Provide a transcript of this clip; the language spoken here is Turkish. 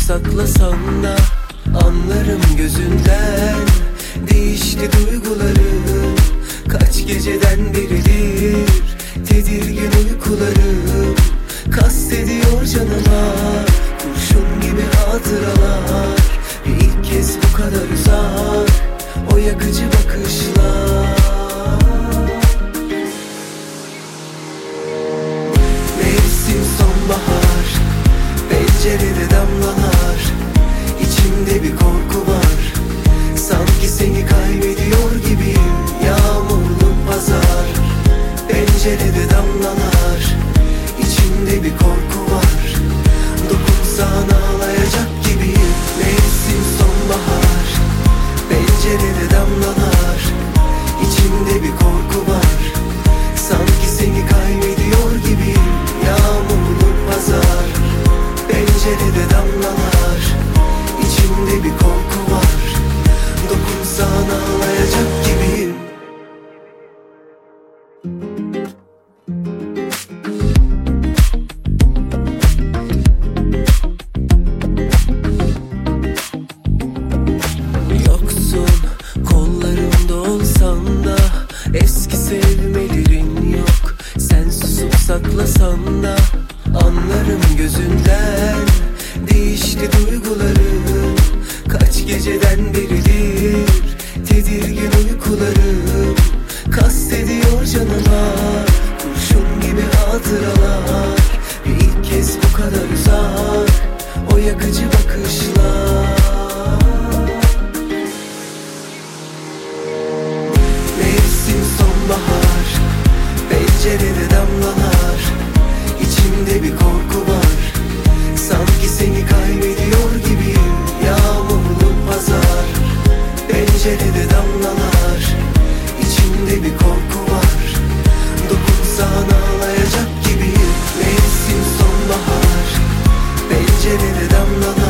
saklasan da anlarım gözünden. Değişti duygularım, kaç geceden beridir tedirgin uykularım. Kastediyor canıma kurşun gibi hatıralar. İlk kez bu kadar uzak o yakıcı bakışlar. Mevsim sonbahar, pencerede damlalar. İçimde bir korku var, sanki seni kaybediyor gibiyim. Yağmurlu pazar, pencerede damlalar. İçimde bir korku var, dokunsan ağlayacak gibiyim. Mevsim sonbahar, pencerede damlalar. İçimde bir korku var, sanki seni kaybediyor gibiyim. Yağmurlu pazar, pencerede damlalar. İçimde bir korku var, dokunsan ağlayacak gibiyim. Yoksun, kollarımda olsan da eski sevmelerin yok. Sen susup saklasan da anlarım gözünden. Değişti duygularım, kaç geceden beridir tedirgin uykularım. Kastediyor canıma kurşun gibi hatıralar. İlk kez bu kadar uzak o yakıcı bakışlar. Mevsim sonbahar, pencerede damlalar. İçimde bir korku var, sanki seni kaybediyor gibiyim. Yağmurlu pazar, pencerede damlalar. İçimde bir korku var, dokunsan ağlayacak gibiyim. Mevsim sonbahar, pencerede damlalar.